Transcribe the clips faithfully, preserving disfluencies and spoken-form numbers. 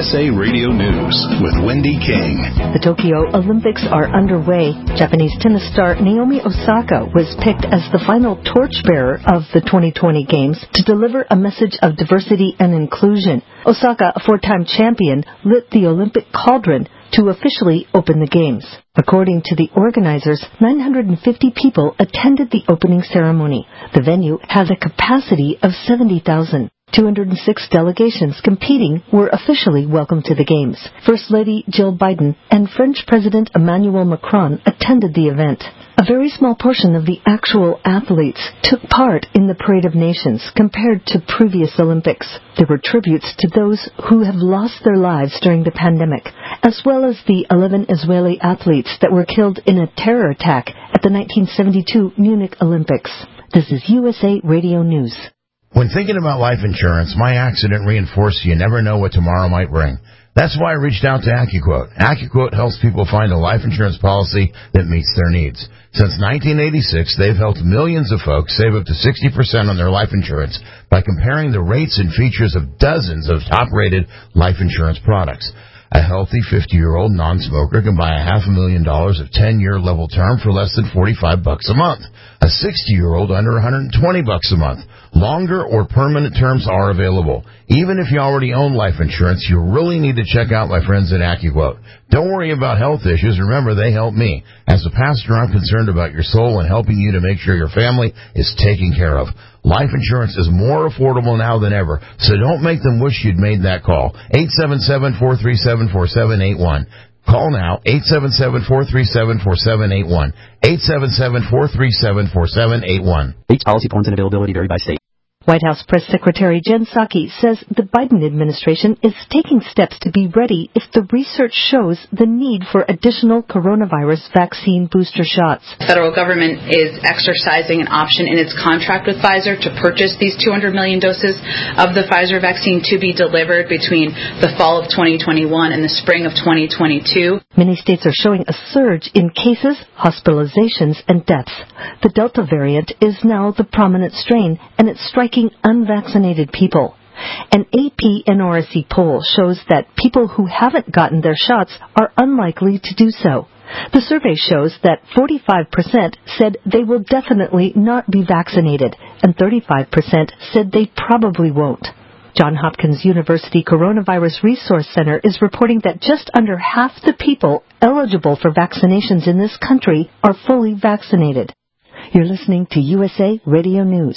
S A Radio News with Wendy King. The Tokyo Olympics are underway. Japanese tennis star Naomi Osaka was picked as the final torchbearer of the twenty twenty Games to deliver a message of diversity and inclusion. Osaka, a four-time champion, lit the Olympic cauldron to officially open the Games. According to the organizers, nine hundred fifty people attended the opening ceremony. The venue has a capacity of seventy thousand. two hundred six delegations competing were officially welcomed to the Games. First Lady Jill Biden and French President Emmanuel Macron attended the event. A very small portion of the actual athletes took part in the Parade of Nations compared to previous Olympics. There were tributes to those who have lost their lives during the pandemic, as well as the eleven Israeli athletes that were killed in a terror attack at the nineteen seventy-two Munich Olympics. This is U S A Radio News. When thinking about life insurance, my accident reinforced you never know what tomorrow might bring. That's why I reached out to AccuQuote. AccuQuote helps people find a life insurance policy that meets their needs. Since nineteen eighty-six, they've helped millions of folks save up to sixty percent on their life insurance by comparing the rates and features of dozens of top-rated life insurance products. A healthy fifty-year-old non-smoker can buy a half a million dollars of ten-year level term for less than forty-five bucks a month. A sixty-year-old under one hundred twenty bucks a month. Longer or permanent terms are available. Even if you already own life insurance, you really need to check out my friends at AccuQuote. Don't worry about health issues. Remember, they help me. As a pastor, I'm concerned about your soul and helping you to make sure your family is taken care of. Life insurance is more affordable now than ever, so don't make them wish you'd made that call. eight seven seven, four three seven, four seven eight one. Call now, eight seven seven, four three seven, four seven eight one. eight seven seven, four three seven, four seven eight one. Each policy forms and availability vary by state. White House Press Secretary Jen Psaki says the Biden administration is taking steps to be ready if the research shows the need for additional coronavirus vaccine booster shots. The federal government is exercising an option in its contract with Pfizer to purchase these two hundred million doses of the Pfizer vaccine to be delivered between the fall of twenty twenty-one and the spring of twenty twenty-two. Many states are showing a surge in cases, hospitalizations, and deaths. The Delta variant is now the prominent strain, and it's striking unvaccinated people. An A P N R S E poll shows that people who haven't gotten their shots are unlikely to do so. The survey shows that forty-five percent said they will definitely not be vaccinated, and thirty-five percent said they probably won't. Johns Hopkins University Coronavirus Resource Center is reporting that just under half the people eligible for vaccinations in this country are fully vaccinated. You're listening to U S A Radio News.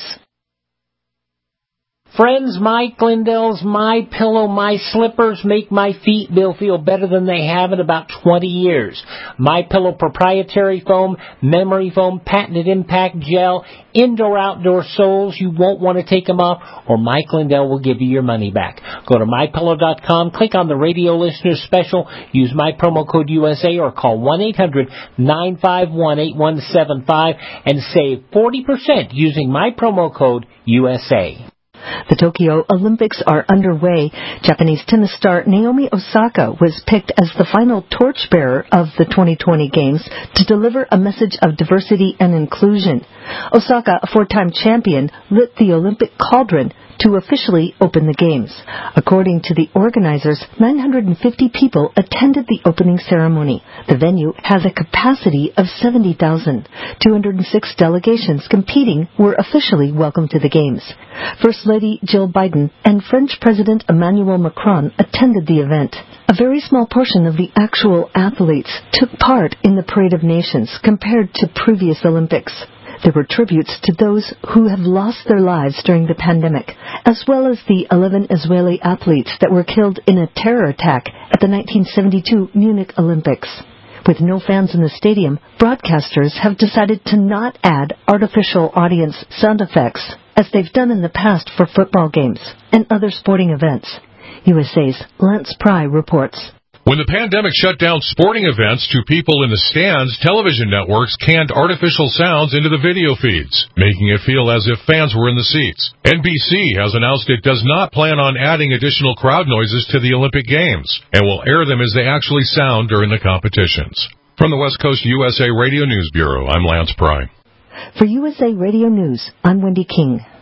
Friends, Mike Lindell's My Pillow, My Slippers make my feet feel better than they have in about twenty years. My Pillow proprietary foam, memory foam, patented impact gel, indoor-outdoor soles. You won't want to take them off, or Mike Lindell will give you your money back. Go to my pillow dot com, click on the radio listeners special, use my promo code U S A, or call one eight hundred, nine five one, eight one seven five and save forty percent using my promo code U S A. The Tokyo Olympics are underway. Japanese tennis star Naomi Osaka was picked as the final torchbearer of the twenty twenty Games to deliver a message of diversity and inclusion. Osaka, a four-time champion, lit the Olympic cauldron to officially open the Games. According to the organizers, nine hundred fifty people attended the opening ceremony. The venue has a capacity of seventy thousand. two hundred six delegations competing were officially welcomed to the Games. First Lady Jill Biden and French President Emmanuel Macron attended the event. A very small portion of the actual athletes took part in the Parade of Nations compared to previous Olympics. There were tributes to those who have lost their lives during the pandemic, as well as the eleven Israeli athletes that were killed in a terror attack at the nineteen seventy-two Munich Olympics. With no fans in the stadium, broadcasters have decided to not add artificial audience sound effects, as they've done in the past for football games and other sporting events. U S A's Lance Pry reports. When the pandemic shut down sporting events to people in the stands, television networks canned artificial sounds into the video feeds, making it feel as if fans were in the seats. N B C has announced it does not plan on adding additional crowd noises to the Olympic Games and will air them as they actually sound during the competitions. From the West Coast U S A Radio News Bureau, I'm Lance Pry. For U S A Radio News, I'm Wendy King.